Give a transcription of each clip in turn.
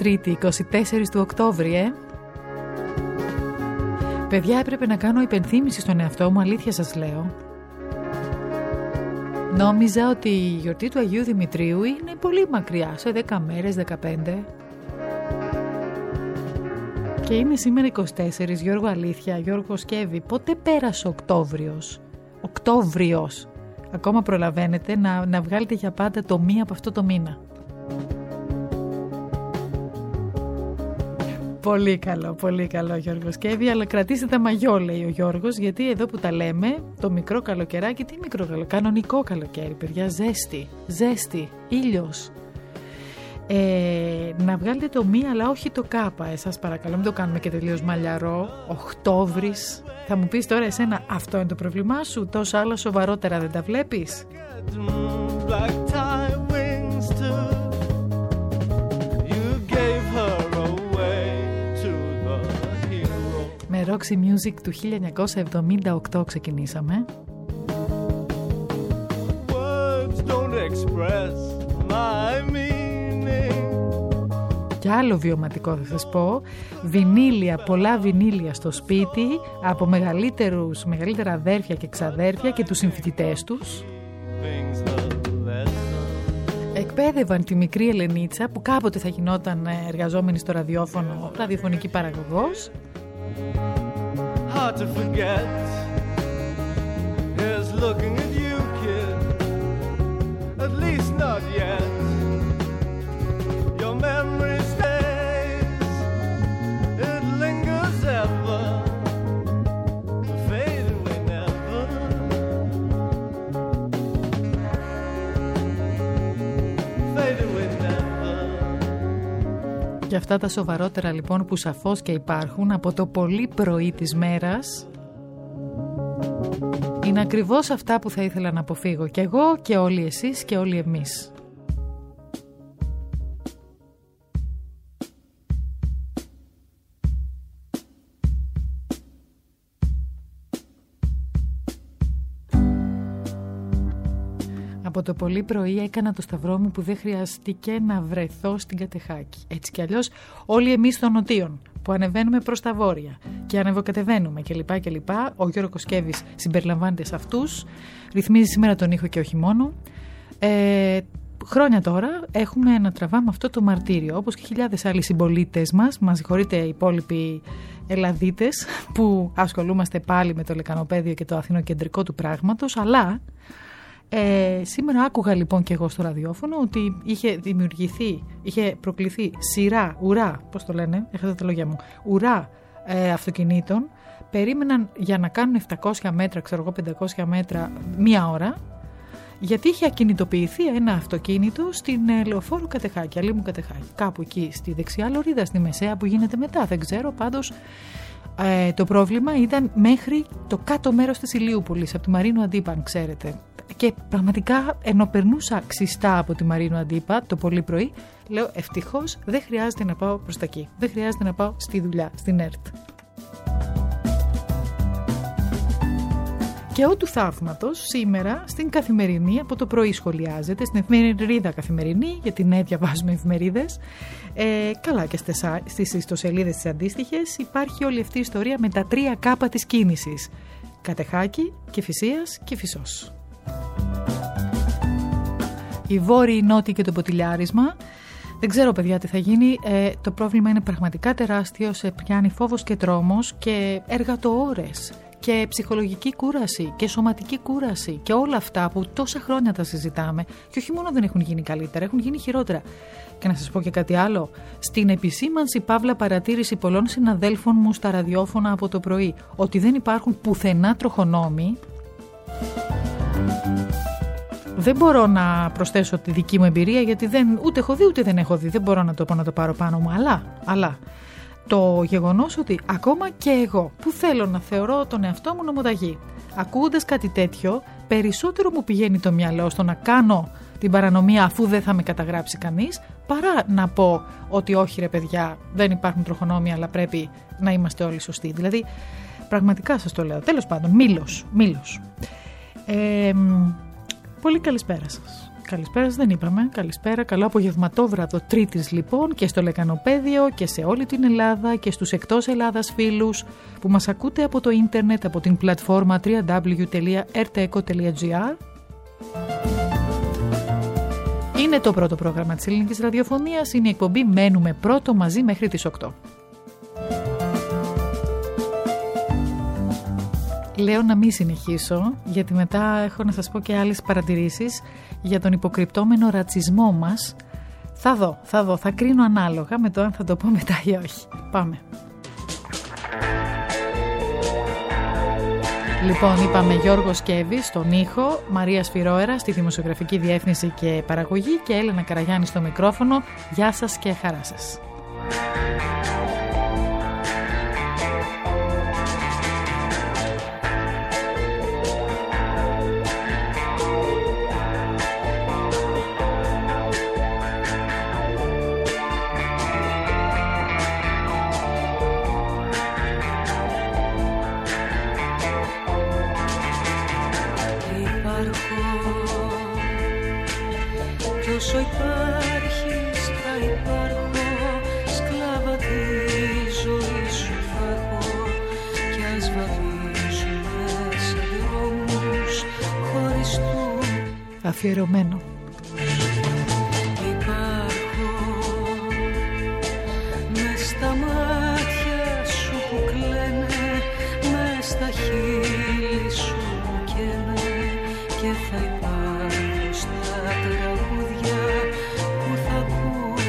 Τρίτη, 24 του Οκτώβρη, Παιδιά, έπρεπε να κάνω υπενθύμηση στον εαυτό μου, αλήθεια σας λέω. Νόμιζα ότι η γιορτή του Αγίου Δημητρίου είναι πολύ μακριά, σε 10 μέρες, 15. Και είναι σήμερα 24, Γιώργο, αλήθεια, Γιώργο Σκεύη. Πότε πέρασε Οκτώβριος? Οκτώβριος. Ακόμα προλαβαίνετε να βγάλετε για πάντα το μία από αυτό το μήνα. Πολύ καλό Γιώργο Σκεύη, αλλά κρατήστε τα μαγιό, λέει ο Γιώργος, γιατί εδώ που τα λέμε, το μικρό καλοκαιράκι, τι μικρό καλοκαίρι, κανονικό καλοκαίρι, παιδιά, ζέστη, ήλιος. Να βγάλετε το μία, αλλά όχι το κάπα, σας παρακαλώ, μην το κάνουμε και τελείως μαλλιαρό. Οκτώβρης. Θα μου πεις τώρα εσένα, αυτό είναι το πρόβλημά σου, τόσα άλλα σοβαρότερα δεν τα βλέπεις? Με Roxy Music του 1978 ξεκινήσαμε. Και άλλο βιωματικό θα σας πω, βινίλια, πολλά βινίλια στο σπίτι από μεγαλύτερα αδέρφια και ξαδέρφια και τους συμφοιτητές τους. Εκπαίδευαν τη μικρή Ελενίτσα που κάποτε θα γινόταν εργαζόμενη στο ραδιόφωνο, ραδιοφωνική παραγωγός. Hard to forget is looking at you, kid. At least not yet. Your memory stays, it lingers ever, fading we never, fading we never. Για αυτά τα σοβαρότερα λοιπόν που σαφώς και υπάρχουν από το πολύ πρωί της μέρας, είναι ακριβώς αυτά που θα ήθελα να αποφύγω και εγώ και όλοι εσείς και όλοι εμείς. Από το πολύ πρωί έκανα το σταυρό μου που δεν χρειάστηκε να βρεθώ στην Κατεχάκη. Έτσι κι αλλιώς όλοι εμείς των νοτίων που ανεβαίνουμε προς τα βόρεια και ανεβοκατεβαίνουμε κλπ. Ο Γιώργος Σκεύης συμπεριλαμβάνεται σε αυτούς, ρυθμίζει σήμερα τον ήχο και όχι μόνο. Χρόνια τώρα έχουμε να τραβάμε αυτό το μαρτύριο, όπως και χιλιάδες άλλοι συμπολίτες μας συγχωρείτε οι υπόλοιποι Ελλαδίτες που ασχολούμαστε πάλι με το λεκανοπαίδιο και το αθηνοκεντρικό του πράγματος, αλλά σήμερα άκουγα λοιπόν και εγώ στο ραδιόφωνο ότι είχε προκληθεί πώς το λένε, έχασα τα λόγια μου, ουρά αυτοκινήτων, περίμεναν για να κάνουν 700 μέτρα, 500 μέτρα μία ώρα, γιατί είχε ακινητοποιηθεί ένα αυτοκίνητο στην Λεωφόρο Κατεχάκη, Αλήμου Κατεχάκη, κάπου εκεί στη δεξιά λωρίδα, στη μεσαία που γίνεται μετά, δεν ξέρω, πάντως το πρόβλημα ήταν μέχρι το κάτω μέρος της Ηλίουπολης, από τη Μαρίνου Αντίπα, αν ξέρετε. Και πραγματικά ενώ περνούσα ξιστά από τη Μαρίνου Αντίπα το πολύ πρωί, λέω ευτυχώς δεν χρειάζεται να πάω προς τα εκεί, δεν χρειάζεται να πάω στη δουλειά, στην ΕΡΤ. Και ό του θαύματος σήμερα στην Καθημερινή από το πρωί σχολιάζεται, στην εφημερίδα Καθημερινή, γιατί ναι, διαβάζουμε εφημερίδες, καλά και στις ιστοσελίδες τις αντίστοιχες, υπάρχει όλη αυτή η ιστορία με τα 3 κάπα της κίνησης: Κατεχάκη, Κηφισίας και Φυσός. Η Βόρειη, η Νότια και το ποτηλιάρισμα. Δεν ξέρω παιδιά τι θα γίνει, το πρόβλημα είναι πραγματικά τεράστιο, σε πιάνει φόβος και τρόμος και εργατοώρες και ψυχολογική κούραση και σωματική κούραση και όλα αυτά που τόσα χρόνια τα συζητάμε και όχι μόνο δεν έχουν γίνει καλύτερα, έχουν γίνει χειρότερα. Και να σας πω και κάτι άλλο, στην επισήμανση παύλα παρατήρηση πολλών συναδέλφων μου στα ραδιόφωνα από το πρωί ότι δεν υπάρχουν πουθενά τροχονόμοι, δεν μπορώ να προσθέσω τη δική μου εμπειρία γιατί ούτε έχω δει ούτε δεν έχω δει, δεν μπορώ να το πω να το πάρω πάνω μου, αλλά το γεγονός ότι ακόμα και εγώ που θέλω να θεωρώ τον εαυτό μου νομοταγή, ακούγοντας κάτι τέτοιο, περισσότερο μου πηγαίνει το μυαλό στο να κάνω την παρανομία αφού δεν θα με καταγράψει κανείς, παρά να πω ότι όχι ρε παιδιά, δεν υπάρχουν τροχονόμοι, αλλά πρέπει να είμαστε όλοι σωστοί. Δηλαδή, πραγματικά σας το λέω. Τέλος πάντων, μήλος. Πολύ καλησπέρα σας. Καλησπέρα σας δεν είπαμε. Καλησπέρα, καλό απογευματόβραδο Τρίτης λοιπόν και στο Λεκανοπαίδιο και σε όλη την Ελλάδα και στους εκτός Ελλάδας φίλους που μας ακούτε από το ίντερνετ, από την πλατφόρμα www.rteco.gr. Είναι το πρώτο πρόγραμμα της ελληνικής ραδιοφωνίας, είναι η εκπομπή «Μένουμε πρώτο» μαζί μέχρι τις 8. Λέω να μην συνεχίσω, γιατί μετά έχω να σας πω και άλλες παρατηρήσεις για τον υποκρυπτόμενο ρατσισμό μας. Θα δω, θα κρίνω ανάλογα με το αν θα το πω μετά ή όχι. Πάμε. Λοιπόν, είπαμε Γιώργος Κέβης στον ήχο, Μαρία Σφυρόερα στη δημοσιογραφική διεύθυνση και παραγωγή και Έλενα Καραγιάννη στο μικρόφωνο. Γεια σας και χαρά σας. Όσο υπάρχεις θα υπάρχω, σκλάβα τη ζωή σου θα έχω, κι ας βαδίζουμε σε δρόμους χωριστού. Αφιερωμένο. Υπάρχω μες στα μάτια σου που κλαίνε, μες στα χείλη σου που καίνε, και θα υπάρχω στα τραγούδια που θα ακούς.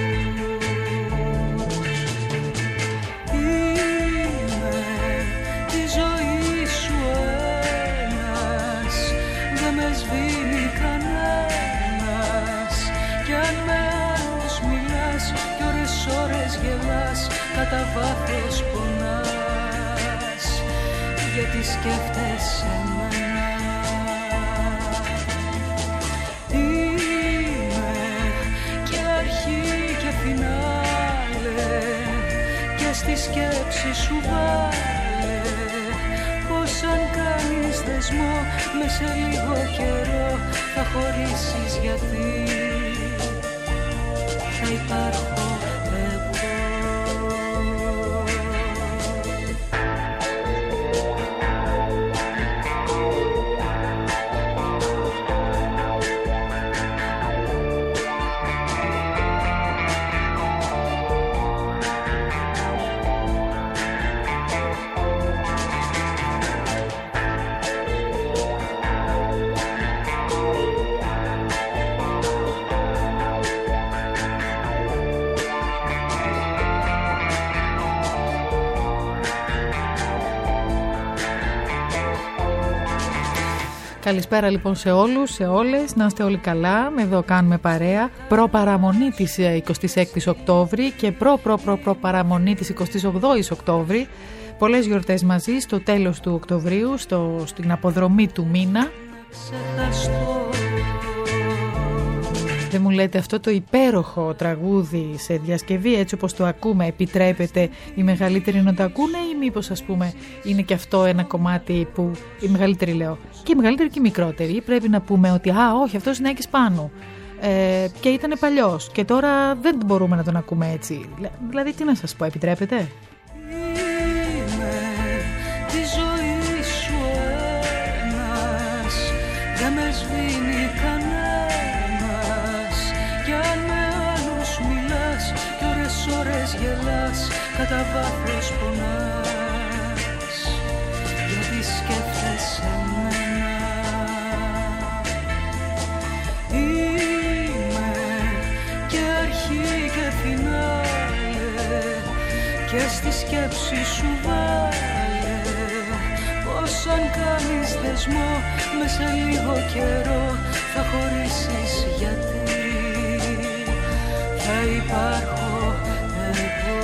Είμαι τη ζωή σου ένας, δεν με σβήνει κανένας, κι αν με άλλους μιλάς κι ώρες γελάς, κατά βάθος πονάς, γιατί σκέφτεσαι εμένα. Στη σκέψη σου βάλε πως αν κάνεις δεσμό, με σε λίγο καιρό θα χωρίσεις, γιατί θα υπάρχω εγώ. Καλησπέρα λοιπόν σε όλους, σε όλες, να είστε όλοι καλά, εδώ κάνουμε παρέα, προπαραμονή της 26ης Οκτώβρη και προπαραμονή της 28ης Οκτώβρη, πολλές γιορτές μαζί στο τέλος του Οκτωβρίου, στην αποδρομή του μήνα. Δεν μου λέτε αυτό το υπέροχο τραγούδι σε διασκευή έτσι όπως το ακούμε επιτρέπεται οι μεγαλύτεροι να το ακούνε, ή μήπως ας πούμε είναι και αυτό ένα κομμάτι που οι μεγαλύτεροι, λέω, και οι μεγαλύτεροι και οι μικρότεροι, πρέπει να πούμε ότι όχι, αυτός είναι Άκης Πάνου και ήταν παλιός και τώρα δεν μπορούμε να τον ακούμε έτσι. Δηλαδή τι να σας πω, επιτρέπεται? Είμαι τη ζωή σου ένας, δεν με σβήνει κανένας, κι αν με άλλους μιλάς κι ώρες γελάς, κατά βάθος πονάς, γιατί σκέφτεσαι εμένα. Είμαι και αρχή και φινάλε, και στη σκέψη σου βάλε πως αν κάνεις δεσμό, με σε λίγο καιρό θα χωρίσεις, γιατί θα υπάρχω εγώ.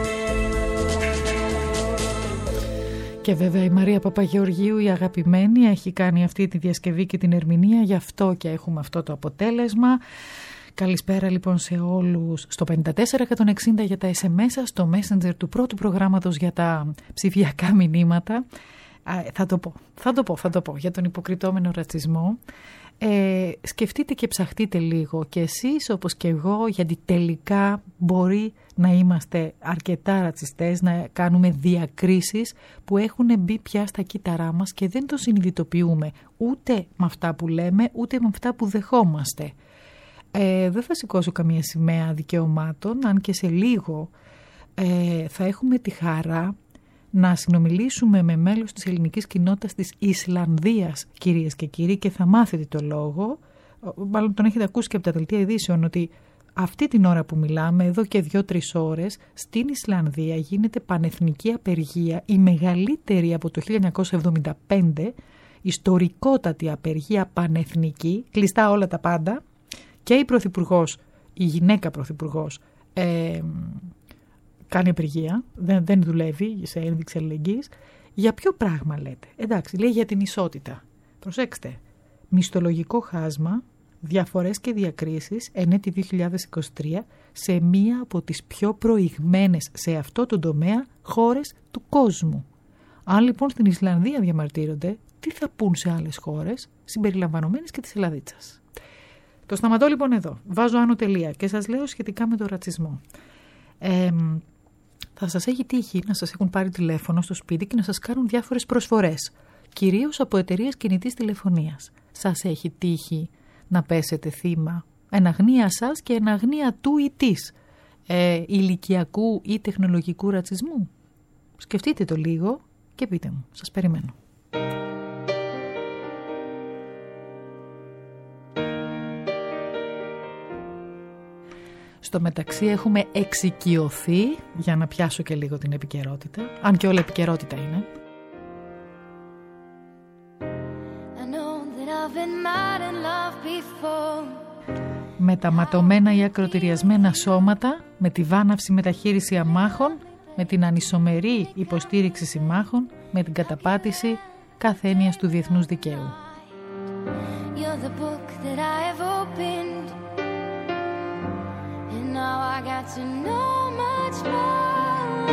Και βέβαια η Μαρία Παπαγεωργίου, η αγαπημένη, έχει κάνει αυτή τη διασκευή και την ερμηνεία, γι' αυτό και έχουμε αυτό το αποτέλεσμα. Καλησπέρα λοιπόν σε όλους στο 54160 για τα SMS σας, στο Messenger του πρώτου προγράμματος για τα ψηφιακά μηνύματα. Θα το πω για τον υποκριτόμενο ρατσισμό. Σκεφτείτε και ψαχτείτε λίγο και εσείς όπως και εγώ, γιατί τελικά μπορεί να είμαστε αρκετά ρατσιστές, να κάνουμε διακρίσεις που έχουν μπει πια στα κύτταρά μας και δεν το συνειδητοποιούμε ούτε με αυτά που λέμε ούτε με αυτά που δεχόμαστε. Δεν θα σηκώσω καμία σημαία δικαιωμάτων, αν και σε λίγο θα έχουμε τη χαρά να συνομιλήσουμε με μέλος της ελληνικής κοινότητας της Ισλανδίας, κυρίες και κύριοι, και θα μάθετε το λόγο, μάλλον τον έχετε ακούσει και από τα δελτία ειδήσεων, ότι αυτή την ώρα που μιλάμε, εδώ και 2-3 ώρες, στην Ισλανδία γίνεται πανεθνική απεργία, η μεγαλύτερη από το 1975, ιστορικότατη απεργία πανεθνική, κλειστά όλα τα πάντα, και η πρωθυπουργός, η γυναίκα πρωθυπουργός, κάνει απεργία, δεν δουλεύει σε ένδειξη αλληλεγγύης. Για ποιο πράγμα λέτε? Εντάξει, λέει για την ισότητα. Προσέξτε, μισθολογικό χάσμα, διαφορές και διακρίσεις εν έτη 2023 σε μία από τις πιο προηγμένες σε αυτό το τομέα χώρες του κόσμου. Αν λοιπόν στην Ισλανδία διαμαρτύρονται, τι θα πούν σε άλλες χώρες, συμπεριλαμβανομένες και της Ελλαδίτσας? Το σταματώ λοιπόν εδώ. Βάζω άνω τελεία και σας λέω σχετικά με τον ρατσισμό. Θα σας έχει τύχει να σας έχουν πάρει τηλέφωνο στο σπίτι και να σας κάνουν διάφορες προσφορές, κυρίως από εταιρείες κινητής τηλεφωνίας. Σας έχει τύχει να πέσετε θύμα εν αγνία σας και εν αγνία του ή της ηλικιακού ή τεχνολογικού ρατσισμού? Σκεφτείτε το λίγο και πείτε μου. Σας περιμένω. Στο μεταξύ έχουμε εξοικειωθεί, για να πιάσω και λίγο την επικαιρότητα, αν και όλα επικαιρότητα είναι. Με τα ματωμένα ή ακροτηριασμένα σώματα, με τη βάναυση μεταχείριση αμάχων, με την ανισομερή υποστήριξη συμμάχων, με την καταπάτηση κάθε έννοιας του διεθνούς δικαίου. Now I got to know much more.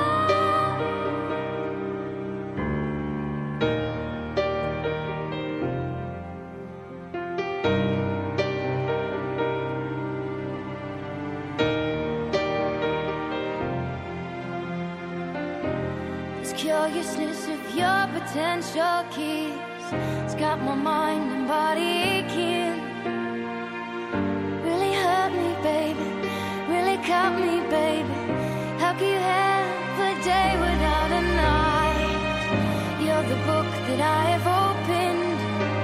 This curiousness of your potential keys, it's got my mind and body aching. Really hurt me, baby. Really caught me, baby. How can you have a day without a night? You're the book that I have opened,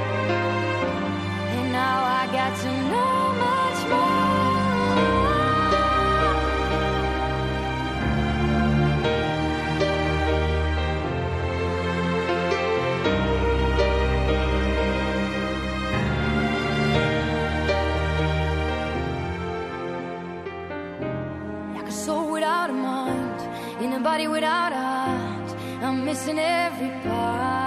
and now I got to know much more. In a body without a heart, I'm missing every part.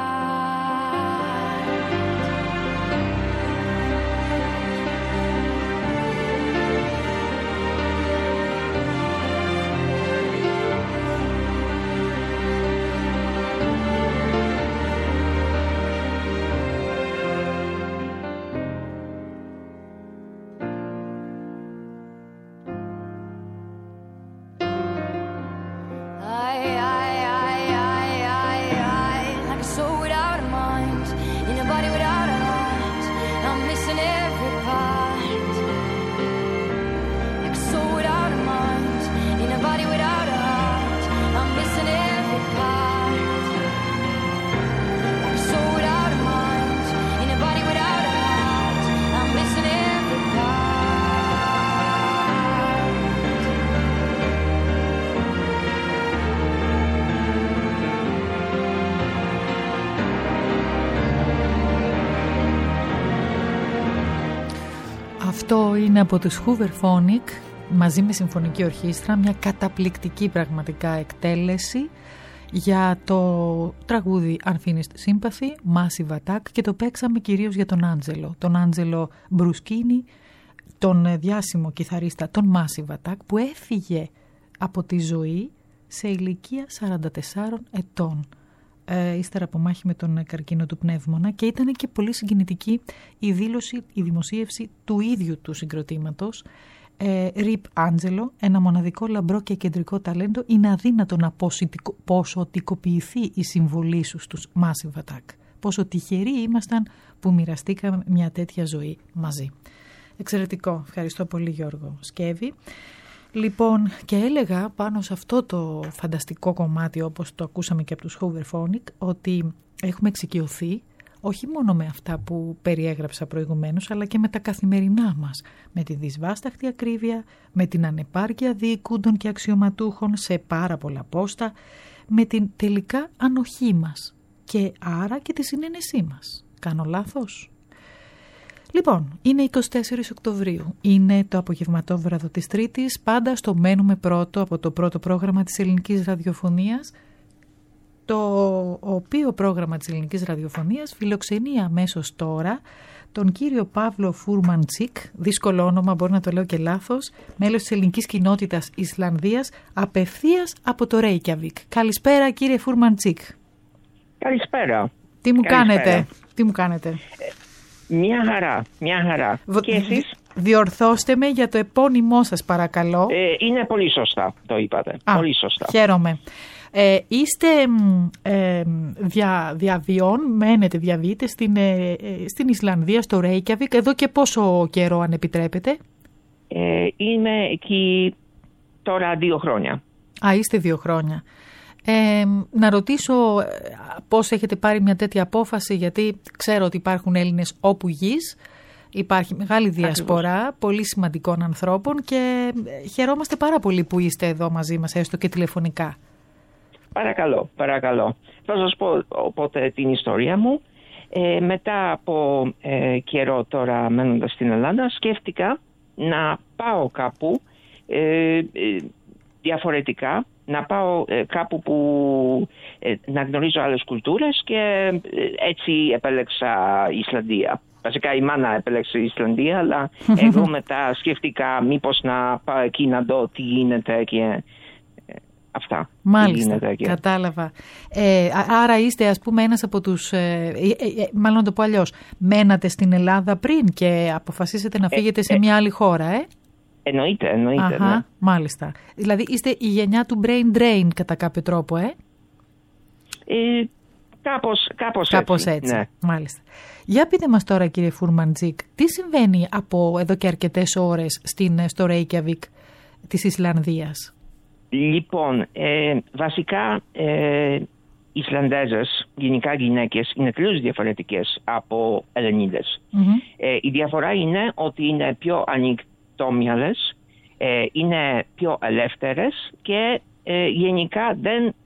Αυτό είναι από τους Hooverphonic μαζί με συμφωνική ορχήστρα, μια καταπληκτική πραγματικά εκτέλεση για το τραγούδι Unfinished Sympathy, Massive Attack, και το παίξαμε κυρίως για τον Άντζελο Μπρουσκίνι, τον διάσημο κιθαρίστα των Massive Attack, που έφυγε από τη ζωή σε ηλικία 44 ετών. ύστερα από μάχη με τον καρκίνο του πνεύμονα, και ήταν και πολύ συγκινητική η δήλωση, η δημοσίευση του ίδιου του συγκροτήματος. Ριπ Άντζελο, ένα μοναδικό λαμπρό και κεντρικό ταλέντο, είναι αδύνατο να ποσοτικοποιηθεί η συμβολή σου στους Massive Attack. Πόσο τυχεροί ήμασταν που μοιραστήκαμε μια τέτοια ζωή μαζί. Εξαιρετικό. Ευχαριστώ πολύ, Γιώργο Σκέβη. Λοιπόν, και έλεγα πάνω σε αυτό το φανταστικό κομμάτι, όπως το ακούσαμε και από τους Hooverphonic, ότι έχουμε εξοικειωθεί όχι μόνο με αυτά που περιέγραψα προηγουμένως, αλλά και με τα καθημερινά μας, με τη δυσβάσταχτη ακρίβεια, με την ανεπάρκεια διοικούντων και αξιωματούχων σε πάρα πολλά πόστα, με την τελικά ανοχή μας και άρα και τη συνένεσή μας. Κάνω λάθος? Λοιπόν, είναι 24 Οκτωβρίου, είναι το απογευματόβραδο της Τρίτης, πάντα στο Μένουμε Πρώτο από το πρώτο πρόγραμμα της ελληνικής ραδιοφωνίας, το οποίο πρόγραμμα της ελληνικής ραδιοφωνίας φιλοξενεί αμέσως τώρα τον κύριο Παύλο Φούρμαντσικ, δύσκολο όνομα, μπορεί να το λέω και λάθος, μέλος της ελληνικής κοινότητας Ισλανδίας, απευθείας από το Reykjavik. Καλησπέρα, κύριε Φούρμαντσικ. Καλησπέρα. Τι μου κάνετε? Μια χαρά. Και εσείς? Διορθώστε με για το επώνυμό σας, παρακαλώ. Είναι πολύ σωστά, το είπατε. Πολύ σωστά. Χαίρομαι. Είστε διαβιών, διαβείτε στην Ισλανδία, στο Reykjavik, εδώ και πόσο καιρό, αν επιτρέπετε? Είμαι εκεί τώρα 2 χρόνια. Είστε 2 χρόνια. Να ρωτήσω πώς έχετε πάρει μια τέτοια απόφαση, γιατί ξέρω ότι υπάρχουν Έλληνες όπου γης, υπάρχει μεγάλη διασπορά πολύ σημαντικών ανθρώπων και χαιρόμαστε πάρα πολύ που είστε εδώ μαζί μας, έστω και τηλεφωνικά. Παρακαλώ. Θα σας πω οπότε την ιστορία μου. Μετά από καιρό τώρα μένοντας στην Ελλάδα, σκέφτηκα να πάω κάπου διαφορετικά, να πάω κάπου που να γνωρίζω άλλες κουλτούρες, και έτσι επέλεξα Ισλανδία. Βασικά η μάνα επέλεξε Ισλανδία, αλλά εγώ μετά σκέφτηκα μήπως να πάω εκεί να δω τι γίνεται και αυτά. Μάλιστα, κατάλαβα. Άρα είστε, ας πούμε, ένας από τους, μάλλον να το πω αλλιώς, μένατε στην Ελλάδα πριν και αποφασίσετε να φύγετε σε μια άλλη χώρα, Εννοείται. Αχα, ναι. Μάλιστα. Δηλαδή είστε η γενιά του brain drain κατά κάποιο τρόπο, Κάπως έτσι. Ναι. Μάλιστα. Για πείτε μας τώρα, κύριε Φούρμαντζικ, τι συμβαίνει από εδώ και αρκετές ώρες στο Reykjavik της Ισλανδίας? Λοιπόν, βασικά Ισλανδέζες, γενικά γυναίκες, είναι τελείως διαφορετικές από Ελληνίδες. Η διαφορά είναι ότι είναι πιο ανοιχτόμυαλες, είναι πιο ελεύθερες και γενικά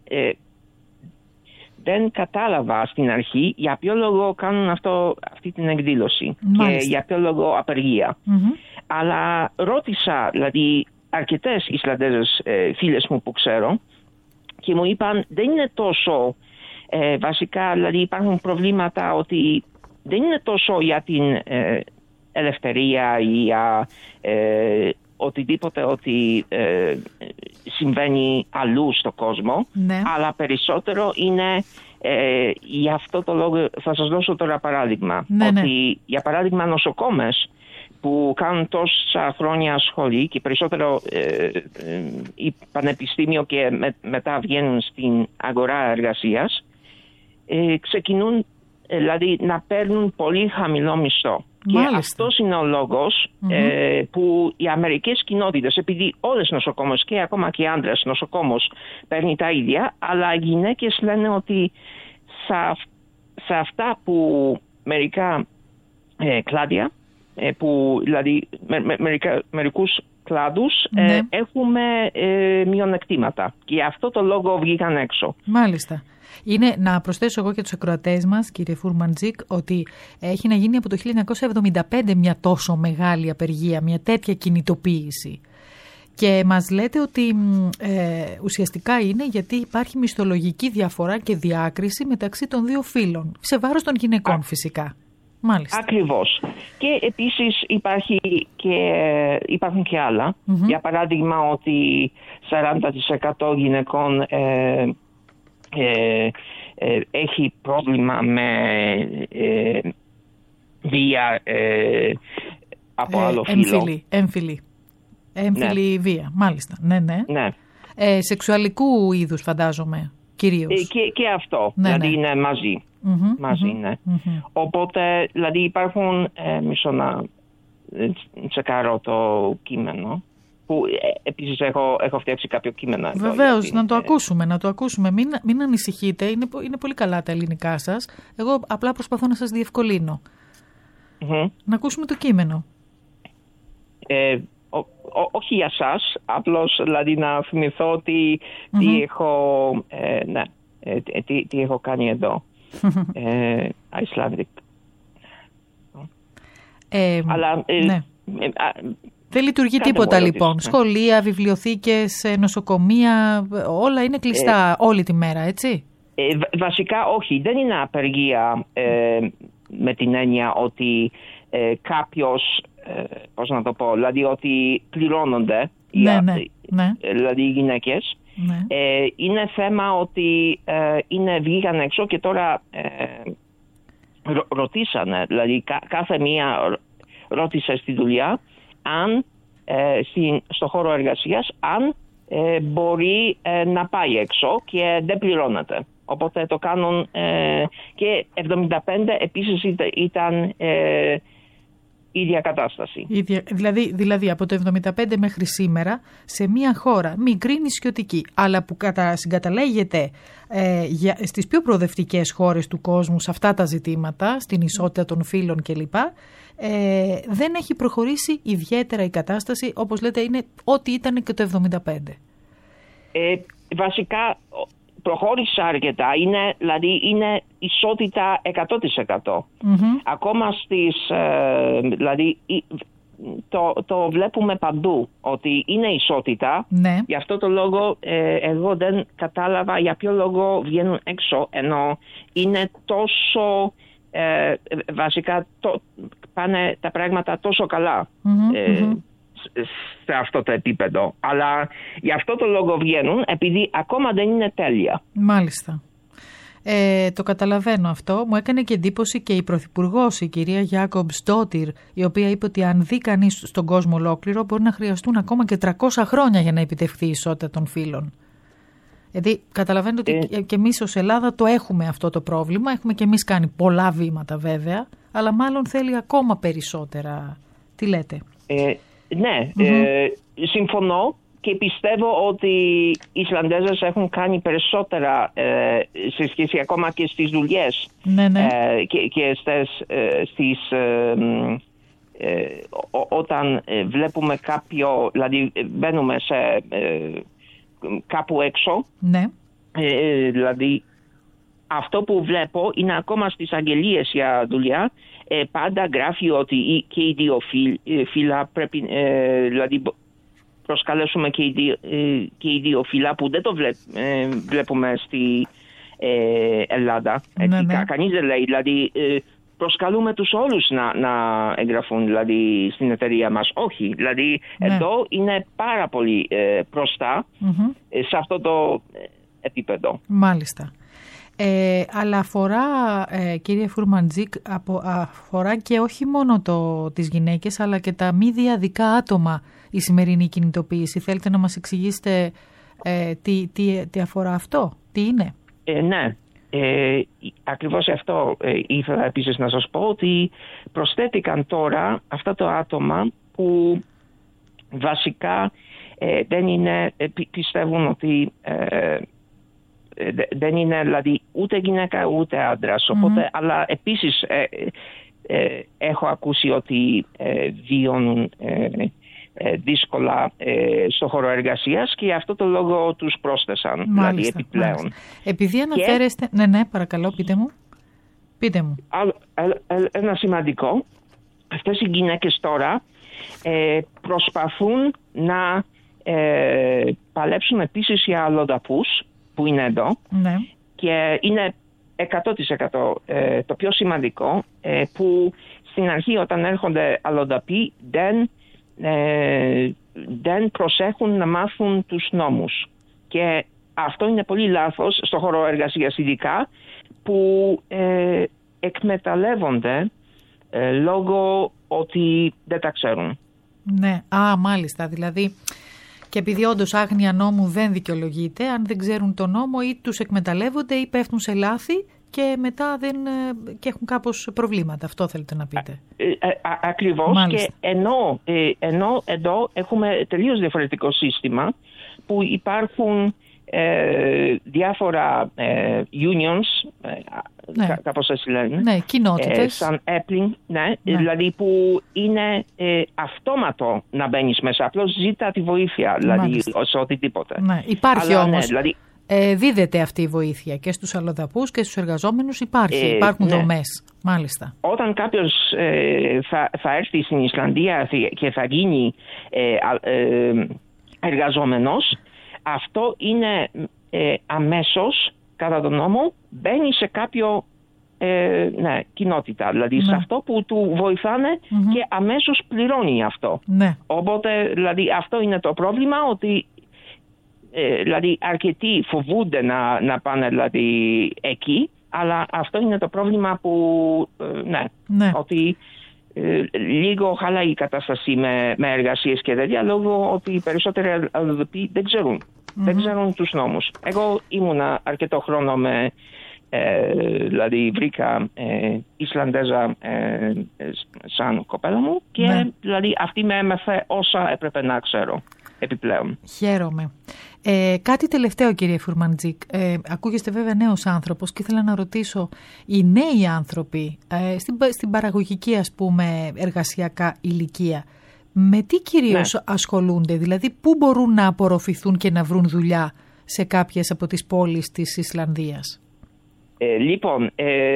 δεν κατάλαβα στην αρχή για ποιο λόγο κάνουν αυτή την εκδήλωση. Μάλιστα. Και για ποιο λόγο απεργία. Αλλά ρώτησα δηλαδή αρκετές Ισλανδέζες φίλες μου που ξέρω και μου είπαν δεν είναι τόσο βασικά, δηλαδή υπάρχουν προβλήματα ότι δεν είναι τόσο για την ελευθερία ή για οτιδήποτε ότι συμβαίνει αλλού στο κόσμο, ναι. Αλλά περισσότερο είναι για αυτό το λόγο. Θα σας δώσω τώρα παράδειγμα, ναι, ότι ναι. Για παράδειγμα νοσοκόμες που κάνουν τόσα χρόνια σχολή και περισσότερο πανεπιστήμιο και μετά βγαίνουν στην αγορά εργασίας, ξεκινούν δηλαδή να παίρνουν πολύ χαμηλό μισθό. Μάλιστα. Και αυτός είναι ο λόγος που οι αμερικές κοινότητες, επειδή όλες οι νοσοκόμες και ακόμα και οι άντρες νοσοκόμος παίρνει τα ίδια, αλλά οι γυναίκες λένε ότι σε αυτά που μερικά κλάδια, που δηλαδή μερικούς κλάδους ναι. Έχουμε μειονεκτήματα και γι' αυτό το λόγο βγήκαν έξω. Μάλιστα. Είναι να προσθέσω εγώ και τους ακροατές μας, κύριε Φούρμαντζικ, ότι έχει να γίνει από το 1975 μια τόσο μεγάλη απεργία, μια τέτοια κινητοποίηση. Και μας λέτε ότι ουσιαστικά είναι γιατί υπάρχει μισθολογική διαφορά και διάκριση μεταξύ των δύο φύλων, σε βάρος των γυναικών φυσικά. Μάλιστα. Ακριβώς. Και επίσης υπάρχουν και άλλα. Για παράδειγμα ότι 40% γυναικών έχει πρόβλημα με βία από άλλο φύλο. Έμφυλη βία, μάλιστα. Ναι. Σεξουαλικού είδους φαντάζομαι, κυρίως. Και αυτό, δηλαδή είναι μαζί. Ναι. Οπότε, δηλαδή υπάρχουν, μισό να τσεκάρω το κείμενο, που επίσης έχω φτιάξει κάποιο κείμενο. Βεβαίως, να το ακούσουμε. Μην ανησυχείτε, είναι πολύ καλά τα ελληνικά σας. Εγώ απλά προσπαθώ να σας διευκολύνω. Να ακούσουμε το κείμενο. Όχι για σας, απλώς δηλαδή να θυμηθώ τι έχω κάνει εδώ. Icelandic. Αλλά δεν λειτουργεί τίποτα λοιπόν. Σχολεία, βιβλιοθήκες, νοσοκομεία, όλα είναι κλειστά όλη τη μέρα, έτσι? Βασικά όχι, δεν είναι απεργία με την έννοια ότι κάποιος, πώς να το πω, δηλαδή ότι πληρώνονται δηλαδή οι γυναίκες. Είναι θέμα ότι βγήκαν έξω και τώρα ρωτήσανε, δηλαδή κάθε μία ρώτησε στη δουλειά αν στο χώρο εργασίας αν μπορεί να πάει έξω και δεν πληρώνεται. Οπότε το κάνουν και 75 επίσης ήταν ίδια κατάσταση. Δηλαδή από το 75 μέχρι σήμερα σε μια χώρα μικρή νησιωτική, αλλά που συγκαταλέγεται στις πιο προοδευτικές χώρες του κόσμου σε αυτά τα ζητήματα, στην ισότητα των φύλων κλπ. Δεν έχει προχωρήσει ιδιαίτερα η κατάσταση, όπως λέτε είναι ό,τι ήταν και το 75. Βασικά προχώρησε αρκετά, είναι ισότητα 100%. Ακόμα δηλαδή το βλέπουμε παντού ότι είναι ισότητα. Γι' αυτό το λόγο εγώ δεν κατάλαβα για ποιο λόγο βγαίνουν έξω, ενώ είναι τόσο βασικά πάνε τα πράγματα τόσο καλά σε αυτό το επίπεδο. Αλλά γι' αυτό το λόγο βγαίνουν, επειδή ακόμα δεν είναι τέλεια. Μάλιστα. Το καταλαβαίνω αυτό. Μου έκανε και εντύπωση και η Πρωθυπουργός, η κυρία Jakobsdóttir, η οποία είπε ότι αν δει κανείς στον κόσμο ολόκληρο μπορεί να χρειαστούν ακόμα και 300 χρόνια για να επιτευχθεί η ισότητα των φύλων. Γιατί καταλαβαίνετε ότι και εμείς ως Ελλάδα το έχουμε αυτό το πρόβλημα. Έχουμε και εμείς κάνει πολλά βήματα βέβαια, αλλά μάλλον θέλει ακόμα περισσότερα. Τι λέτε? Συμφωνώ και πιστεύω ότι οι Ισλανδέζες έχουν κάνει περισσότερα σε σχέση ακόμα και στις δουλειές και όταν βλέπουμε κάποιο, δηλαδή μπαίνουμε σε κάπου έξω, δηλαδή αυτό που βλέπω είναι ακόμα στις αγγελίες για δουλειά πάντα γράφει ότι και οι δύο φύλλα πρέπει, δηλαδή προσκαλέσουμε και οι δύο φύλλα που δεν το βλέπουμε στη Ελλάδα. Κανείς δεν λέει, δηλαδή προσκαλούμε τους όλους να εγγραφούν δηλαδή στην εταιρεία μας. Όχι, δηλαδή εδώ είναι πάρα πολύ μπροστά σε αυτό το επίπεδο. Μάλιστα. Αλλά αφορά, κύριε Φουρμαντζίκ, αφορά και όχι μόνο τις γυναίκες, αλλά και τα μη διαδικά άτομα η σημερινή κινητοποίηση. Θέλετε να μας εξηγήσετε τι αφορά αυτό, τι είναι? Ναι, ακριβώς αυτό ήθελα επίσης να σας πω, ότι προσθέτηκαν τώρα αυτά τα άτομα που βασικά δεν είναι, πιστεύουν ότι δεν είναι δηλαδή ούτε γυναίκα ούτε άντρας. Οπότε, αλλά επίσης έχω ακούσει ότι βιώνουν δύσκολα στο χώρο εργασίας και γι' αυτό το λόγο τους πρόσθεσαν, δηλαδή επιπλέον. Μάλιστα. Επειδή αναφέρεστε... Ναι, παρακαλώ, πείτε μου. Ένα σημαντικό, αυτές οι γυναίκες τώρα προσπαθούν να παλέψουν επίσης για αλλοδαπούς που είναι εδώ, και είναι 100% το πιο σημαντικό, που στην αρχή όταν έρχονται αλλοδαποί δεν προσέχουν να μάθουν τους νόμους, και αυτό είναι πολύ λάθος στο χώρο εργασίας ειδικά, που εκμεταλλεύονται λόγω ότι δεν τα ξέρουν. Ναι, μάλιστα, δηλαδή και επειδή όντως άγνοια νόμου δεν δικαιολογείται, αν δεν ξέρουν τον νόμο ή τους εκμεταλλεύονται ή πέφτουν σε λάθη και μετά και έχουν κάπως προβλήματα. Αυτό θέλετε να πείτε. Ακριβώς. Μάλιστα. Και ενώ εδώ έχουμε τελείως διαφορετικό σύστημα που υπάρχουν διάφορα unions, κάπως έτσι λένε, ναι, κοινότητες, σαν Appling, δηλαδή που είναι αυτόματο να μπαίνεις μέσα, απλώς ζήτα τη βοήθεια, δηλαδή σε οτιδήποτε. Ναι, υπάρχει όμως, δηλαδή, δίδεται αυτή η βοήθεια και στους αλλοδαπούς και στους εργαζόμενους, υπάρχουν δομές. Μάλιστα. Όταν κάποιος θα έρθει στην Ισλανδία και θα γίνει εργαζόμενος, αυτό είναι αμέσως, κατά τον νόμο, μπαίνει σε κάποιο κοινότητα. Δηλαδή σε αυτό που του βοηθάνε και αμέσως πληρώνει αυτό. Ναι. Οπότε, δηλαδή, αυτό είναι το πρόβλημα, ότι δηλαδή, αρκετοί φοβούνται να πάνε δηλαδή, εκεί, αλλά αυτό είναι το πρόβλημα που, ότι λίγο χαλάει η κατάσταση με εργασίες και τέτοια, λόγω ότι οι περισσότεροι αλλοδαποί δεν ξέρουν. Δεν ξέρουν τους νόμους. Εγώ ήμουνα αρκετό χρόνο δηλαδή βρήκα Ισλανδέζα σαν κοπέλα μου και δηλαδή αυτή με έμαθε όσα έπρεπε να ξέρω επιπλέον. Χαίρομαι. Κάτι τελευταίο, κύριε Φουρμαντζίκ. Ακούγεστε βέβαια νέος άνθρωπος και ήθελα να ρωτήσω, οι νέοι άνθρωποι στην παραγωγική, ας πούμε, εργασιακά ηλικία, με τι κυρίως ασχολούνται, δηλαδή πού μπορούν να απορροφηθούν και να βρουν δουλειά σε κάποιες από τις πόλεις της Ισλανδίας? Λοιπόν,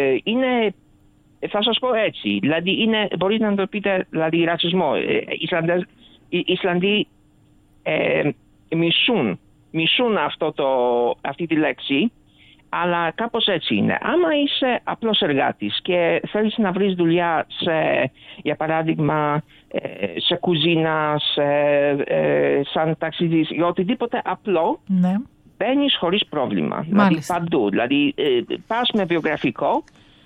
θα σας πω έτσι, δηλαδή μπορείτε να το πείτε, δηλαδή ρατσισμό. Οι Ισλανδοί μισούν αυτή τη λέξη, αλλά κάπως έτσι είναι. Άμα είσαι απλός εργάτης και θέλεις να βρεις δουλειά για παράδειγμα σε κουζίνα, σαν ταξιδής ή οτιδήποτε απλό, μπαίνεις χωρίς πρόβλημα. Δηλαδή παντού. Δηλαδή πας με βιογραφικό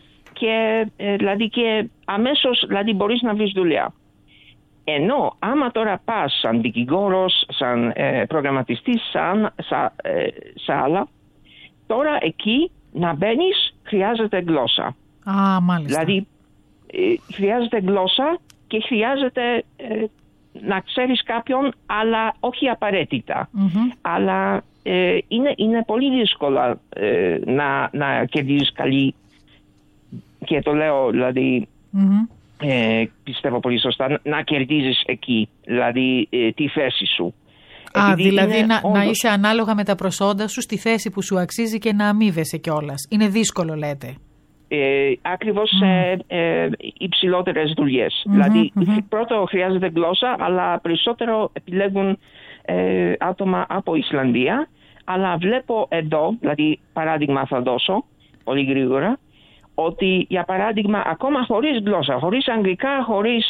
και αμέσως δηλαδή, μπορείς να βρεις δουλειά. Ενώ άμα τώρα πας σαν δικηγόρος, σαν προγραμματιστής, σε άλλα, τώρα εκεί να μπαίνεις χρειάζεται γλώσσα. Μάλιστα. Δηλαδή χρειάζεται γλώσσα και χρειάζεται να ξέρεις κάποιον, αλλά όχι απαραίτητα. Αλλά είναι πολύ δύσκολο να κερδίζεις καλή, και το λέω δηλαδή πιστεύω πολύ σωστά, να κερδίζεις εκεί δηλαδή τη θέση σου. Δηλαδή να είσαι ανάλογα με τα προσόντα σου στη θέση που σου αξίζει και να αμείβεσαι κιόλας. Είναι δύσκολο, λέτε. Ακριβώς σε υψηλότερες δουλειές. Δηλαδή πρώτο χρειάζεται γλώσσα, αλλά περισσότερο επιλέγουν άτομα από Ισλανδία. Αλλά βλέπω εδώ, δηλαδή παράδειγμα θα δώσω πολύ γρήγορα, ότι για παράδειγμα ακόμα χωρίς γλώσσα, χωρίς αγγλικά, χωρίς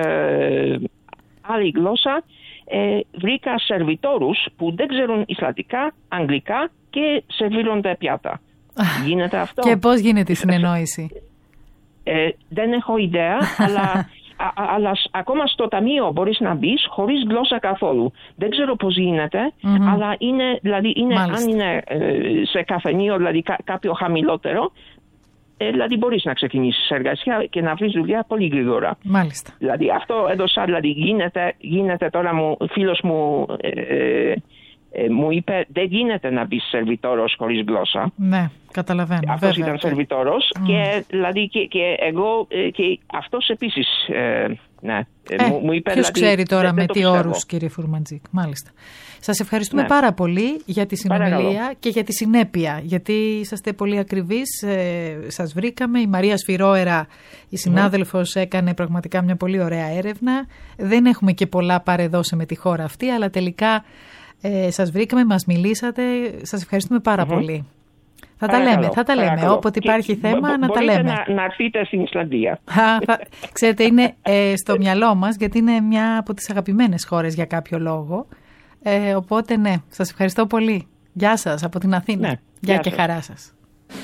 άλλη γλώσσα, βρήκα σερβιτόρους που δεν ξέρουν Ισλανδικά, αγγλικά και σερβίρονται πιάτα. Γίνεται αυτό? Και πώς γίνεται η συνεννόηση? Δεν έχω ιδέα, αλλά ακόμα στο ταμείο μπορείς να μπεις χωρίς γλώσσα καθόλου. Δεν ξέρω πώς γίνεται, αλλά αν είναι σε καφενείο, δηλαδή κάποιο χαμηλότερο, δηλαδή μπορείς να ξεκινήσεις εργασία και να βρεις δουλειά πολύ γρήγορα. Μάλιστα. Δηλαδή αυτό έδωσα, δηλαδή γίνεται τώρα, φίλος μου μου είπε δεν γίνεται να μπεις σερβιτόρος χωρίς γλώσσα. Ναι, καταλαβαίνω. Αυτός ήταν σερβιτόρος και, δηλαδή, και εγώ και αυτός επίσης μου είπε... Ποιος ξέρει τώρα με τι όρους, κύριε Φουρμαντζίκ. Μάλιστα. Σας ευχαριστούμε πάρα πολύ για τη συνομιλία και για τη συνέπεια, γιατί είσαστε πολύ ακριβείς, σας βρήκαμε. Η Μαρία Σφυρόερα, η συνάδελφος, έκανε πραγματικά μια πολύ ωραία έρευνα. Δεν έχουμε και πολλά παρεδώσει με τη χώρα αυτή, αλλά τελικά σας βρήκαμε, μας μιλήσατε. Σας ευχαριστούμε πάρα πολύ. Θα τα λέμε. Όποτε υπάρχει θέμα να τα λέμε. Μπορείτε να έρθετε στην Ισλανδία. Ξέρετε, είναι στο μυαλό μας, γιατί είναι μια από τις αγαπημένες χώρες για κάποιο λόγο. Οπότε ναι, σας ευχαριστώ πολύ. Γεια σας από την Αθήνα. Ναι, γεια και χαρά σας.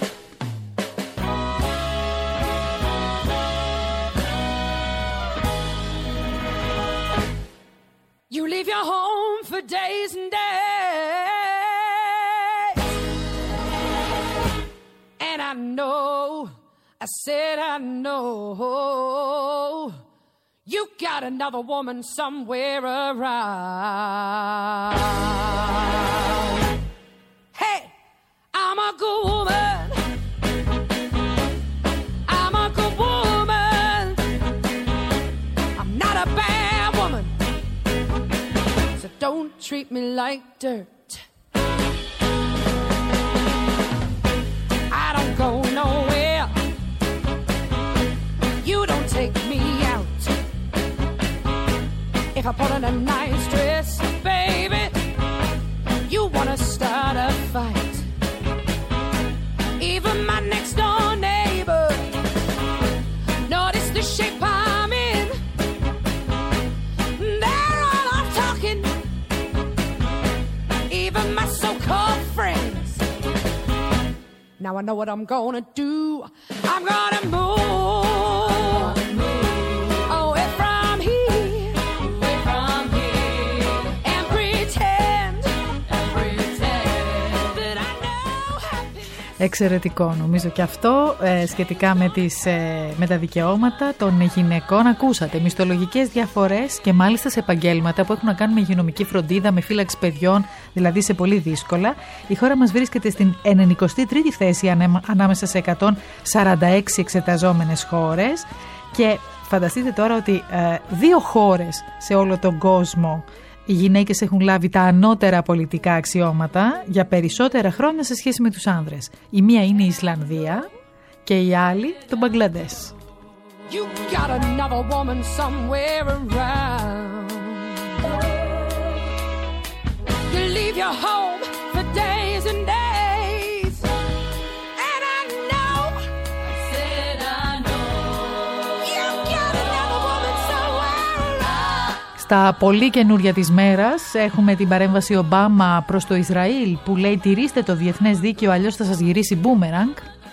You leave your home for days and days, and I know, I said I know, you got another woman somewhere around. Hey, I'm a good woman, I'm a good woman, I'm not a bad woman, so don't treat me like dirt. I don't go nowhere, you don't take me out. If I put on a nice dress, baby, you wanna start a fight. Even my next door neighbor noticed the shape I'm in. They're all off talking, even my so-called friends. Now I know what I'm gonna do. I'm gonna move away from here, and pretend that I know happiness. Εξαιρετικό νομίζω και αυτό σχετικά με τα δικαιώματα των γυναικών. Ακούσατε μισθολογικές διαφορές και μάλιστα σε επαγγέλματα που έχουν να κάνουν με υγειονομική φροντίδα, με φύλαξη παιδιών, δηλαδή σε πολύ δύσκολα. Η χώρα μας βρίσκεται στην 93η θέση ανάμεσα σε 146 εξεταζόμενες χώρες και φανταστείτε τώρα ότι 2 χώρες σε όλο τον κόσμο οι γυναίκες έχουν λάβει τα ανώτερα πολιτικά αξιώματα για περισσότερα χρόνια σε σχέση με τους άνδρες. Η μία είναι η Ισλανδία και η άλλη το Μπαγκλαντές. You got another woman somewhere around. You leave your home for days and days, and I know, I said I know, you got another woman somewhere around. Στα πολύ καινούρια της μέρας έχουμε την παρέμβαση Ομπάμα προς το Ισραήλ που λέει τηρήστε το διεθνές δίκαιο αλλιώς θα σας γυρίσει μπούμεραγκ.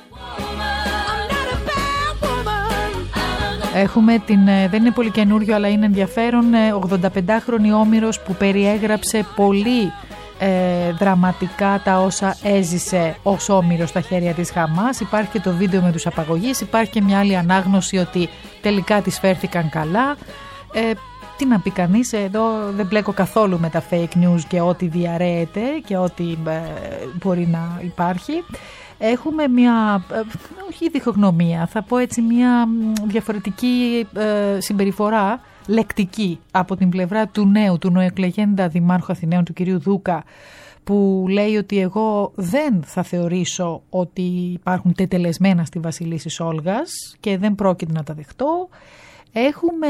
Έχουμε δεν είναι πολύ καινούριο αλλά είναι ενδιαφέρον, 85χρονη Όμηρος που περιέγραψε πολύ δραματικά τα όσα έζησε ως Όμηρος στα χέρια της Χαμάς. Υπάρχει και το βίντεο με τους απαγωγείς, υπάρχει και μια άλλη ανάγνωση ότι τελικά τις φέρθηκαν καλά. Τι να πει κανείς, εδώ δεν μπλέκω καθόλου με τα fake news και ό,τι διαρρέεται και ό,τι μπορεί να υπάρχει. Έχουμε μια, όχι διχογνωμία, θα πω έτσι μια διαφορετική συμπεριφορά λεκτική από την πλευρά του νεοεκλεγέντα Δημάρχου Αθηναίων του κυρίου Δούκα, που λέει ότι εγώ δεν θα θεωρήσω ότι υπάρχουν τετελεσμένα στη Βασιλίσσης Όλγας και δεν πρόκειται να τα δεχτώ. Έχουμε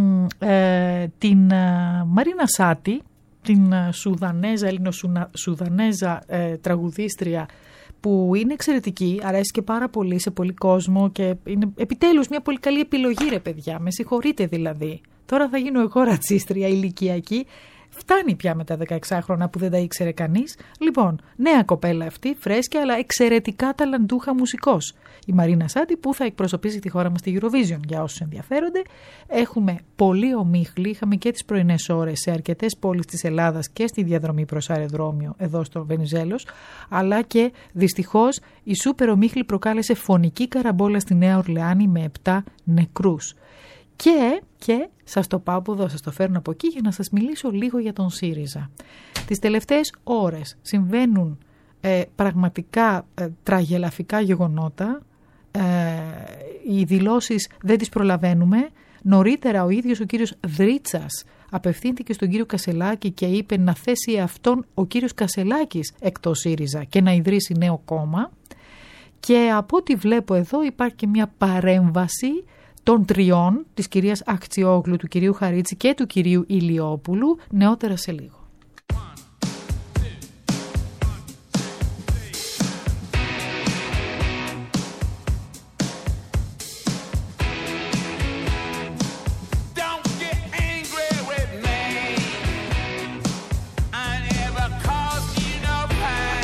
την Μαρίνα Σάτι, την Σουδανέζα, Ελληνο-Σουδανέζα τραγουδίστρια, που είναι εξαιρετική, αρέσει και πάρα πολύ σε πολύ κόσμο και είναι επιτέλους μια πολύ καλή επιλογή ρε παιδιά, με συγχωρείτε δηλαδή. Τώρα θα γίνω εγώ ρατσίστρια ηλικιακή, φτάνει πια με τα 16 χρόνια που δεν τα ήξερε κανείς. Λοιπόν, νέα κοπέλα αυτή, φρέσκια αλλά εξαιρετικά ταλαντούχα μουσικός. Η Μαρίνα Σάτι που θα εκπροσωπήσει τη χώρα μας στη Eurovision για όσους ενδιαφέρονται. Έχουμε πολύ ομίχλη, είχαμε και τις πρωινές ώρες σε αρκετές πόλεις της Ελλάδας και στη διαδρομή προς αεροδρόμιο εδώ στο Βενιζέλος, αλλά και δυστυχώς η σούπερ ομίχλη προκάλεσε φωνική καραμπόλα στη Νέα Ορλεάνη με 7 νεκρούς. Και σας το πάω από εδώ, σας το φέρνω από εκεί για να σας μιλήσω λίγο για τον ΣΥΡΙΖΑ. Τις τελευταίες ώρες συμβαίνουν πραγματικά τραγελαφικά γεγονότα. Οι δηλώσεις δεν τις προλαβαίνουμε. Νωρίτερα ο ίδιος ο κύριος Δρίτσας απευθύνθηκε στον κύριο Κασελάκη και είπε να θέσει αυτόν ο κύριος Κασελάκης εκτός ΣΥΡΙΖΑ και να ιδρύσει νέο κόμμα. Και από ό,τι βλέπω εδώ υπάρχει και μια παρέμβαση των τριών, της κυρίας Αχτσιόγλου, του κυρίου Χαρίτση και του κυρίου Ηλιόπουλου, νεότερα σε λίγο. Pain. I never caused you no pain.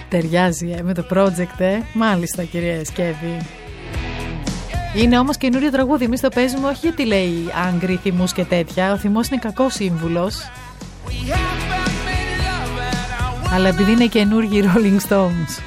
Ταιριάζει με το project, Μάλιστα, κυρία Σκεύη. Είναι όμως καινούριο τραγούδι. Εμείς το παίζουμε όχι γιατί λέει άγκρι, θυμούς και τέτοια. Ο θυμός είναι κακός σύμβουλος, αλλά επειδή είναι καινούργιοι Rolling Stones.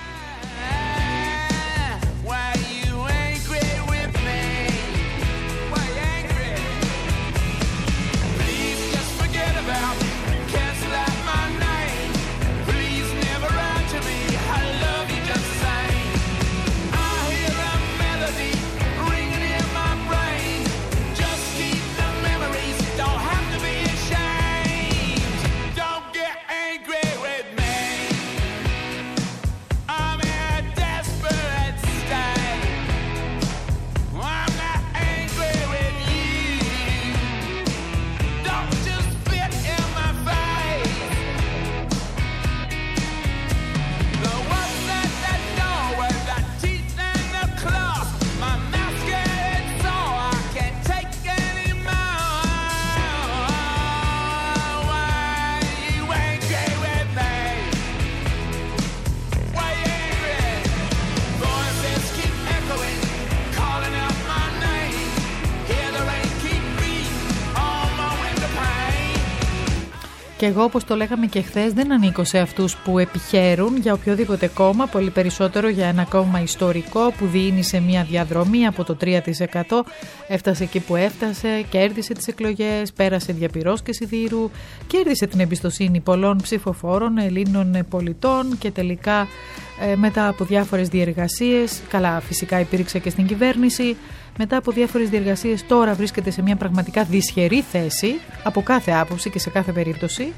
Και εγώ, όπως το λέγαμε και χθες, δεν ανήκω σε αυτούς που επιχαίρουν για οποιοδήποτε κόμμα, πολύ περισσότερο για ένα κόμμα ιστορικό που δίνει σε μια διαδρομή από το 3%, έφτασε εκεί που έφτασε, κέρδισε τις εκλογές, πέρασε διαπυρός και σιδήρου, κέρδισε την εμπιστοσύνη πολλών ψηφοφόρων, Ελλήνων πολιτών και τελικά μετά από διάφορες διεργασίες, καλά φυσικά υπήρξε και στην κυβέρνηση, μετά από διάφορες διεργασίες τώρα βρίσκεται σε μια πραγματικά δυσχερή θέση από κάθε άποψη και σε κάθε περίπτωση.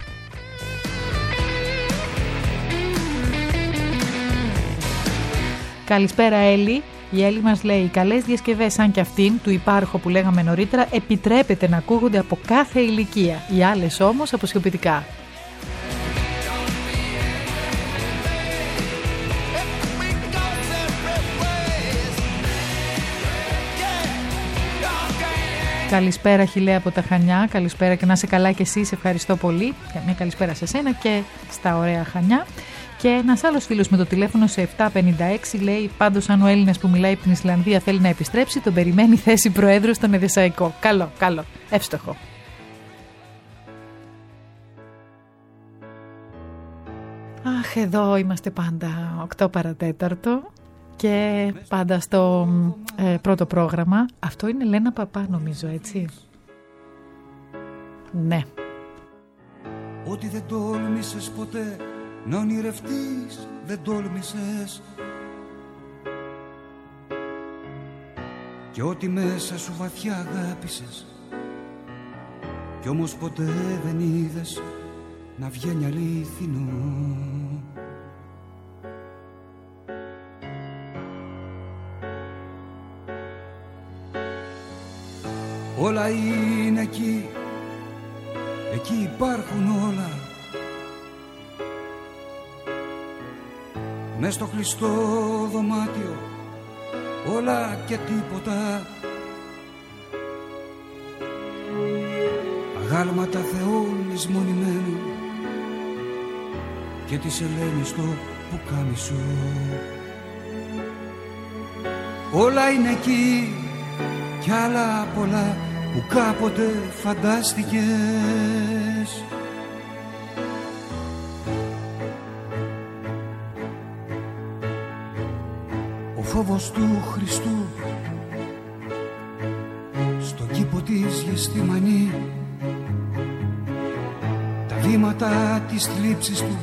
Καλησπέρα Έλλη. Η Έλλη μας λέει: οι καλές διασκευές σαν και αυτήν του υπάρχω που λέγαμε νωρίτερα επιτρέπεται να ακούγονται από κάθε ηλικία, οι άλλες όμως αποσιωπητικά. Καλησπέρα Χιλέα από τα Χανιά, καλησπέρα και να είσαι καλά και εσύ, σε ευχαριστώ πολύ. Μια καλησπέρα σε σένα και στα ωραία Χανιά. Και ένας άλλος φίλος με το τηλέφωνο σε 756 λέει: πάντως αν ο Έλληνας που μιλάει από την Ισλανδία θέλει να επιστρέψει, τον περιμένει θέση προέδρου στον Εδεσσαϊκό. Καλό, καλό, εύστοχο. Αχ, εδώ είμαστε πάντα 8 παρατέταρτο. Και πάντα στο πρώτο πρόγραμμα. Αυτό είναι Λένα Παπά νομίζω, έτσι? Ναι. Ότι δεν τόλμησες ποτέ να ονειρευτείς, δεν τόλμησες. Και ότι μέσα σου βαθιά αγάπησες, κι όμως ποτέ δεν είδες να βγαίνει αλήθινο. Όλα είναι εκεί, εκεί υπάρχουν όλα. Μες στο κλειστό δωμάτιο όλα και τίποτα. Αγάλματα θεών λησμονημένων και της Ελένης στο πουκάμισο. Όλα είναι εκεί κι άλλα πολλά που κάποτε φαντάστηκες. Ο φόβος του Χριστού στον κήπο της Γεστημανή, τα βήματα της θλίψης του,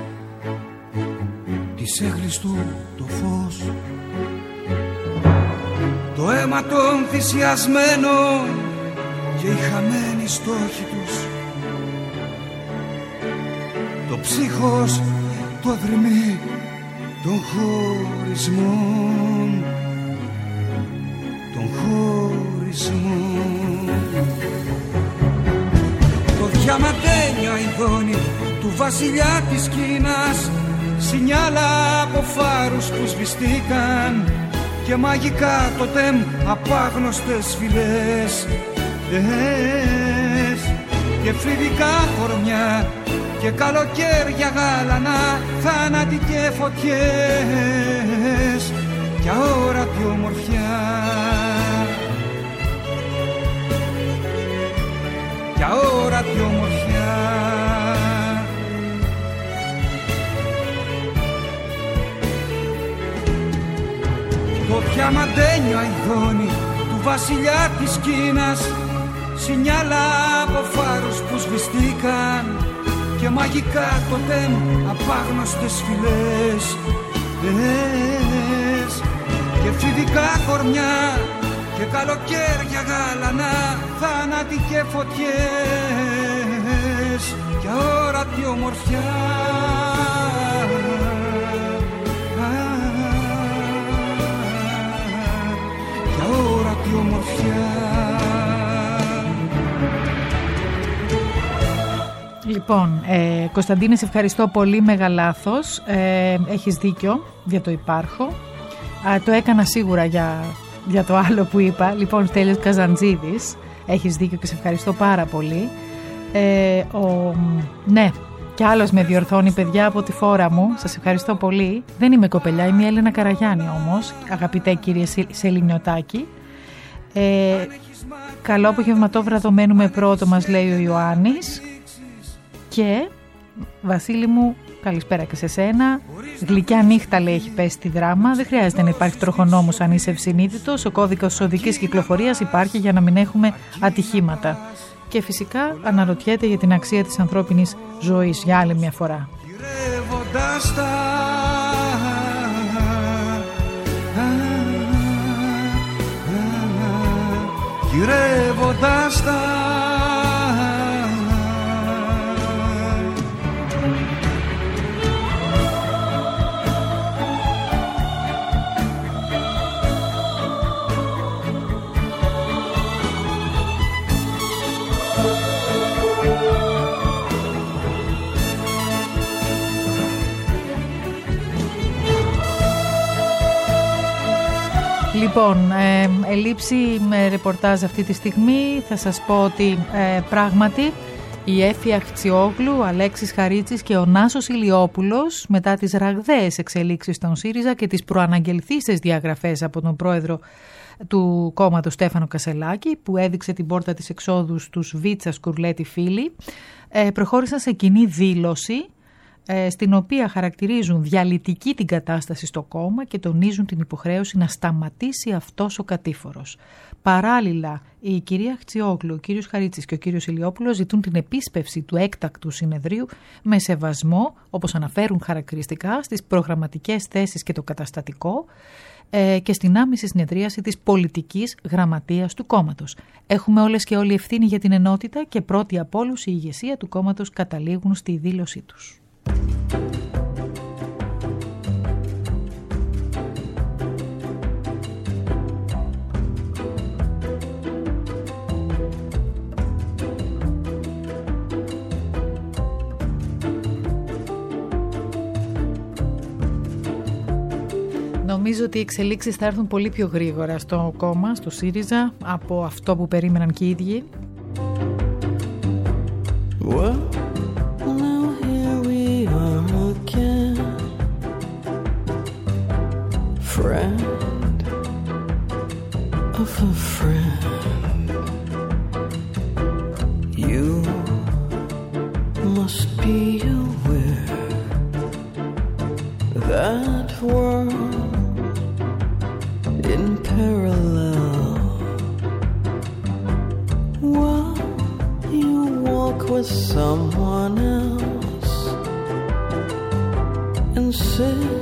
της έγκλης του το φως, το αίμα των θυσιασμένων και οι χαμένοι στόχοι τους, το ψύχος του αδρυμή των χωρισμών, των χωρισμών. Το διαμαντένιο ειδόνι του βασιλιά της Κίνας, σινιάλα από φάρους που σβηστήκαν και μαγικά τοτέμ απάγνωστες φυλές. και φρυδικά κορμιά και καλοκαίρια γάλανα, θάνατοι και φωτιές και αόρατη ομορφιά, και αόρατη ομορφιά. Το διαμαντένιο αηδόνι του βασιλιά της Κίνας, σινιάλα από φάρους που σβηστήκαν και μαγικά τοτέμ απάγνωστες φυλές, και φοιτικά κορμιά και καλοκαίρια γάλανα, θάνατοι και φωτιές και αόρατη ομορφιά, και αόρατη ομορφιά. Λοιπόν, Κωνσταντίνε, σε ευχαριστώ πολύ, μεγαλάθος. Έχεις δίκιο για το υπάρχω. Το έκανα σίγουρα για το άλλο που είπα. Λοιπόν, Στέλιος Καζαντζίδης, έχεις δίκιο και σε ευχαριστώ πάρα πολύ. Ναι, κι άλλος με διορθώνει, παιδιά, από τη φόρα μου. Σας ευχαριστώ πολύ. Δεν είμαι κοπελιά, είμαι η Έλενα Καραγιάννη όμως, αγαπητέ κύριε Σεληνιωτάκη. Καλό απογευματόβραδο, μένουμε πρώτο, μας λέει ο Ιωάννης. Και Βασίλη μου, καλησπέρα και σε σένα. Γλυκιά νύχτα, λέει, έχει πέσει τη δράμα. Δεν χρειάζεται να υπάρχει τροχονόμος αν είσαι ευσυνείδητος. Ο κώδικας οδικής κυκλοφορίας υπάρχει για να μην έχουμε ατυχήματα. Και φυσικά αναρωτιέται για την αξία της ανθρώπινης ζωής για άλλη μια φορά. Γυρεύοντας τα Λοιπόν, ελείψη με ρεπορτάζ αυτή τη στιγμή. Θα σας πω ότι πράγματι η Έφη Αχτσιόγλου, ο Αλέξης Χαρίτσης και ο Νάσος Ηλιόπουλος, μετά τις ραγδαίες εξελίξεις στον ΣΥΡΙΖΑ και τις προαναγγελθήσεις διαγραφές από τον πρόεδρο του κόμματος Στέφανο Κασελάκη, που έδειξε την πόρτα της εξόδου στους Βίτσα Σκουρλέτη φίλοι, προχώρησαν σε κοινή δήλωση στην οποία χαρακτηρίζουν διαλυτική την κατάσταση στο κόμμα και τονίζουν την υποχρέωση να σταματήσει αυτός ο κατήφορος. Παράλληλα, η κυρία Χτσιόγλου, ο κύριος Χαρίτσης και ο κύριος Ηλιόπουλος ζητούν την επίσπευση του έκτακτου συνεδρίου με σεβασμό, όπως αναφέρουν χαρακτηριστικά, στις προγραμματικές θέσεις και το καταστατικό και στην άμεση συνεδρίαση της πολιτικής γραμματείας του κόμματος. Έχουμε όλες και όλοι ευθύνη για την ενότητα και πρώτοι από όλους η ηγεσία του κόμματος καταλήγουν στη δήλωσή τους. Νομίζω ότι οι εξελίξεις θα έρθουν πολύ πιο γρήγορα στο κόμμα, στο ΣΥΡΙΖΑ, από αυτό που περίμεναν και οι ίδιοι. Friend of a friend, you must be aware that world in parallel, while you walk with someone else and sit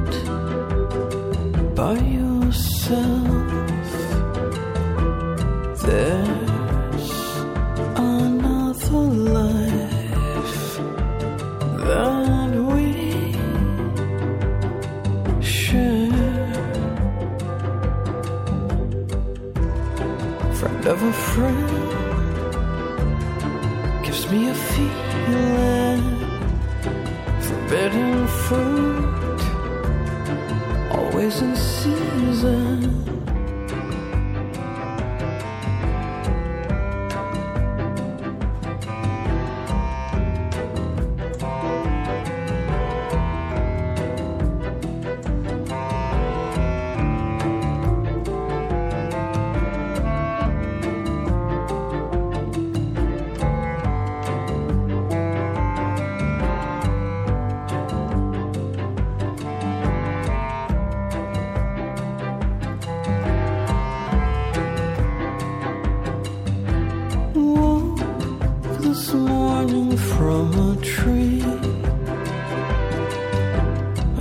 by yourself, there's another life that we share. Friend of a friend gives me a feeling, forbidden fruit, always in season.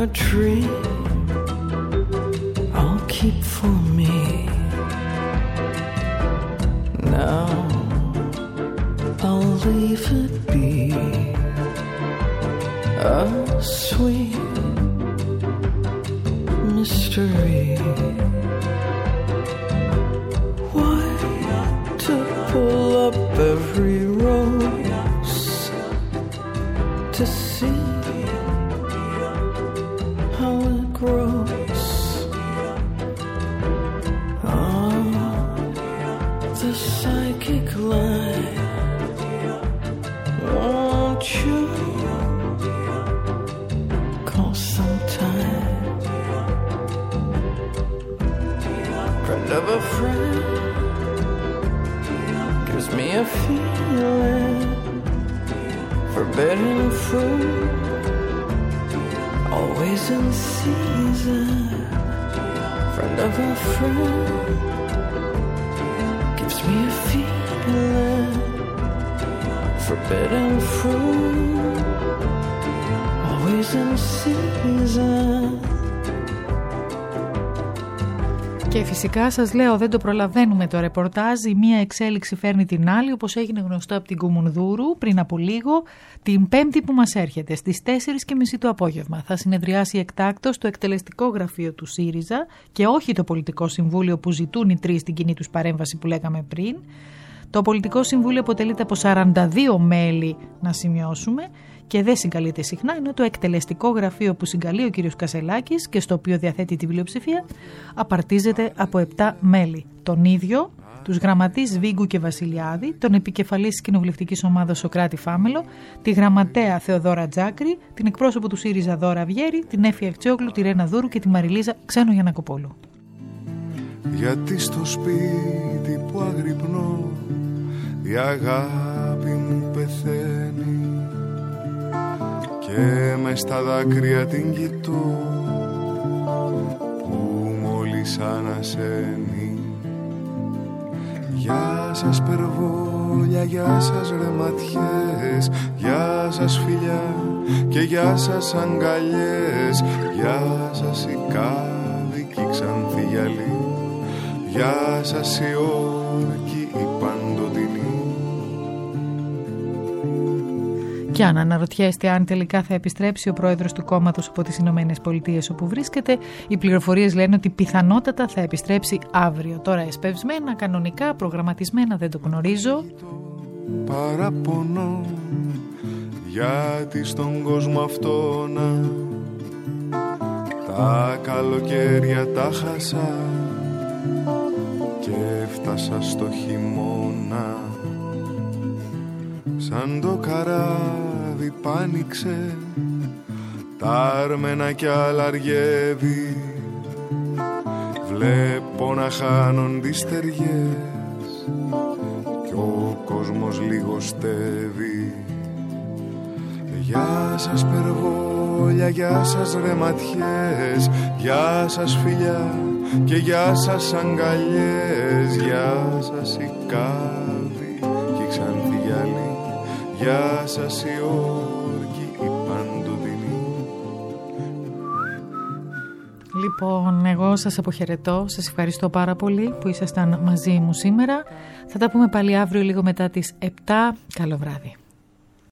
a dream I'll keep for me. Now I'll leave it be a sweet mystery. Why to pull up every rose to see how it grows? The psychic line, won't you call sometime? Friend of a friend gives me a feeling, forbidden fruit, always in season. Friend of a friend gives me a feeling, forbidden fruit, always in season. Και φυσικά σας λέω, δεν το προλαβαίνουμε το ρεπορτάζ, η μία εξέλιξη φέρνει την άλλη, όπως έγινε γνωστό από την Κουμουνδούρου πριν από λίγο, την Πέμπτη που μας έρχεται στις 4:30 το απόγευμα. Θα συνεδριάσει εκτάκτως το εκτελεστικό γραφείο του ΣΥΡΙΖΑ και όχι το πολιτικό συμβούλιο που ζητούν οι τρεις στην κοινή τους παρέμβαση που λέγαμε πριν. Το πολιτικό συμβούλιο αποτελείται από 42 μέλη, να σημειώσουμε, και δεν συγκαλείται συχνά, ενώ το εκτελεστικό γραφείο που συγκαλεί ο κ. Κασελάκης και στο οποίο διαθέτει τη πλειοψηφία απαρτίζεται από 7 μέλη. Τον ίδιο, τους γραμματείς Βίγκου και Βασιλιάδη, τον επικεφαλής της κοινοβουλευτικής ομάδας Σοκράτη Φάμελο, τη γραμματέα Θεοδόρα Τζάκρη, την εκπρόσωπο του ΣΥΡΙΖΑ Δώρα Βιέρη, την Έφη Αχτσιόγλου, τη Ρένα Δούρου και τη Μαριλίζα Ξένο Γιαννακοπούλου. Γιατί στο σπίτι που αγρυπνώ η αγάπη μου πεθαίνει και μες στα δάκρυα την κοιτώ που μόλις ανασένει. Γεια σας περβόλια, γεια σας ρεματιές, γεια σας φιλιά και γεια σας αγκαλιές, γεια σας η κάδη και η ξανθή γυαλί, γεια σας η όρκη η παντοτινή. Και αν αναρωτιέστε αν τελικά θα επιστρέψει ο πρόεδρος του κόμματος από τις Ηνωμένες Πολιτείες όπου βρίσκεται, οι πληροφορίες λένε ότι πιθανότατα θα επιστρέψει αύριο. Τώρα εσπευσμένα, κανονικά, προγραμματισμένα, δεν το γνωρίζω. Παραπονώ γιατί στον κόσμο αυτόνα τα καλοκαίρια τα χάσα και φτάσα στο χειμώνα. Σαν το καράβι πάνηξε, τα άρμενα κι αλαργεύει, βλέπω να χάνονται οι στεριές κι ο κόσμος λιγοστεύει. Γεια σας περβόλια, γεια σας ρεματιές, γεια σας φιλιά και γεια σας αγκαλιές, γεια σας η κάδη και η ξανθή γυαλί, γεια σας η όρκη η παντοτινή. Λοιπόν, εγώ σας αποχαιρετώ, σας ευχαριστώ πάρα πολύ που ήσασταν μαζί μου σήμερα. Θα τα πούμε πάλι αύριο λίγο μετά τις 7. Καλό βράδυ.